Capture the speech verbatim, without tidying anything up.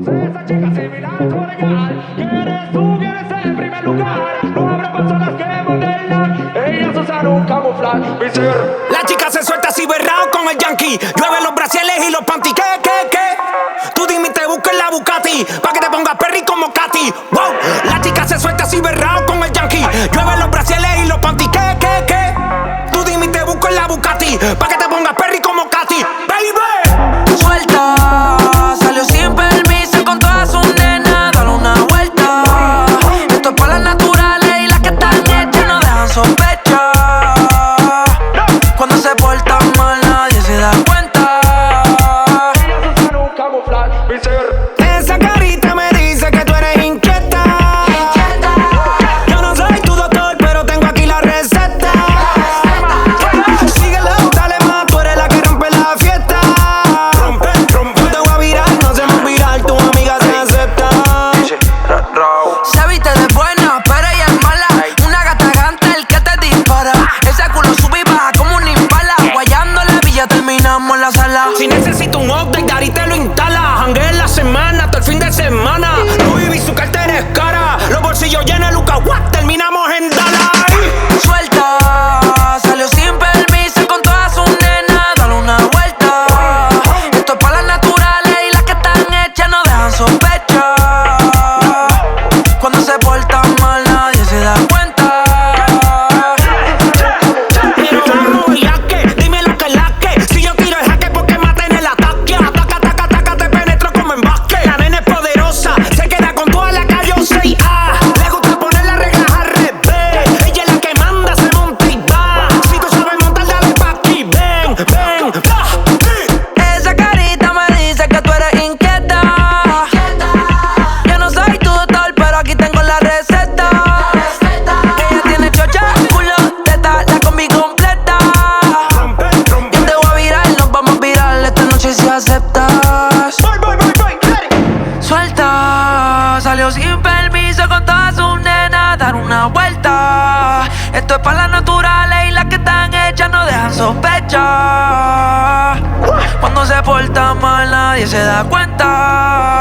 Esa chica similar, tú legal. ¿Quieres tú? ¿Quieres ser en primer lugar? No habrá personas que modelan. Ellas usan un camuflaje. La chica se suelta así berrao con el yankee. Llueve los brasieles y los panty. ¿Qué, qué, qué? Tú dime y te busco en la Bugatti pa' que te pongas perry como Katy. Wow. La chica se suelta así berrao con el yankee. Llueve los brasieles y los panty. ¿Qué, qué, qué? Tú dime y te busco en la Bugatti pa' que te pongas perry como Katy. Baby. Suelta, salió sin permiso con todas sus nenas. Dale una vuelta. Esto es para las naturales y las que están hechas no dejan sospecha. Cuando se portan mal nadie se da cuenta. Ellas usan un camuflaje. Esa carita me dice que tú eres inquieta. Yo no soy tu doctor, pero tengo aquí la receta. Síguelo, dale más, tú eres la que rompe la fiesta. Rompe, rompe. Te voy a virar, no se me viral, tu amiga se acepta. Se viste de buena, pero ella es mala. Una gata gante, el que te dispara. Ese culo sube y baja como un impala. Guayando la villa, terminamos en la sala. Si necesito un update, Dari te lo instala. Jangué en la semana, hasta el fin de semana. Louis V, su cartera es cara. Los bolsillos llenos de Luca, what? Terminamos en Dalai. Suelta, salió sin permiso con todas sus nenas. Dale una vuelta. Esto es para las naturales y las que están hechas no dejan sospecha. Cuando se portan mal nadie se da cuenta. Pero vamos, ya que, dime lo que es la que. Si yo tiro el jaque, porque maten el ataque. Ataca, ataca, ataca, te penetro como en básquet. La nena es poderosa, se queda con toda la calle seis A. Le gusta poner las reglas al revés. Ella es la que manda, se monta y va. Si tú sabes montar, dale pa' aquí. Ven, ven, va. Esa carita me dice que tú eres inquieta. Yo no soy tu doctor, pero aquí tengo la receta. Ella tiene chocha, culo, teta, la combi completa. Rompe, rompe. Yo te voy a virar, nos vamos a virar esta noche si aceptas. Voy, voy, voy, voy, ready. Suelta, salió sin permiso con todas sus nenas. Dar una vuelta. Esto es para las naturales y las que están hechas no dejan sospecha. Cuando se porta mal nadie se da cuenta.